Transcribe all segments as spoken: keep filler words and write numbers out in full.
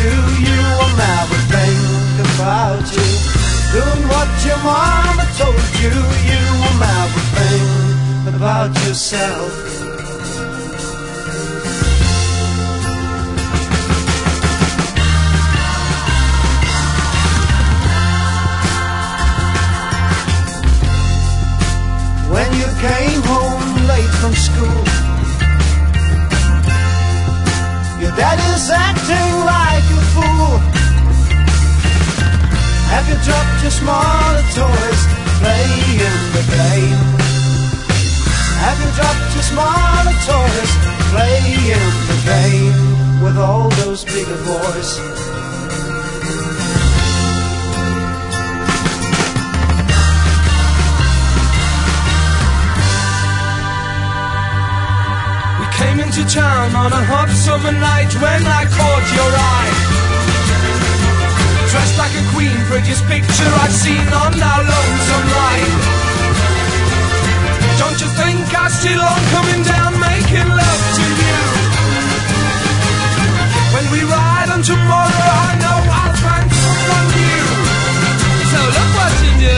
you you will never think about you. Doing what your mama told you, you will never think about yourself. When you came home late from school, your daddy's acting like a fool. Have you dropped your smaller toys, playing the game? Have you dropped your smaller toys, playing the game with all those bigger boys? Came into town on a hot summer night when I caught your eye. Dressed like a queen, prettiest picture I've seen on our lonesome ride. Don't you think I still on coming down making love to you? When we ride on tomorrow I know I'll find someone new. So look what you do.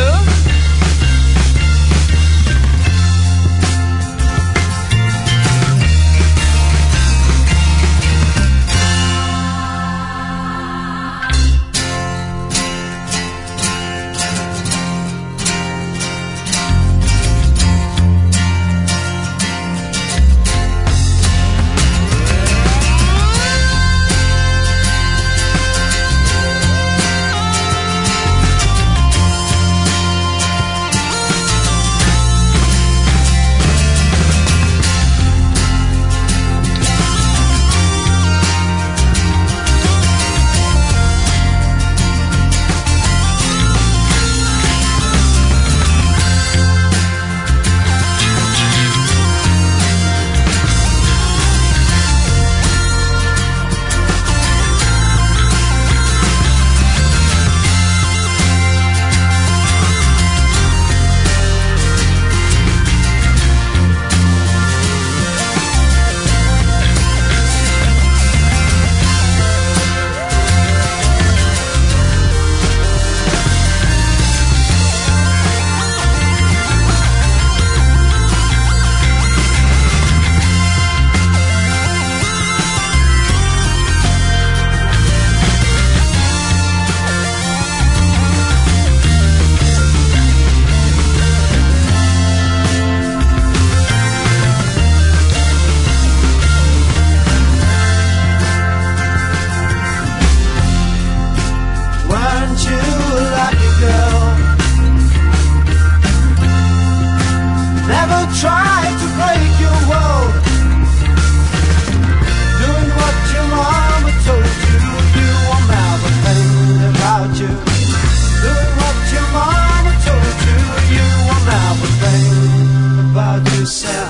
Yourself.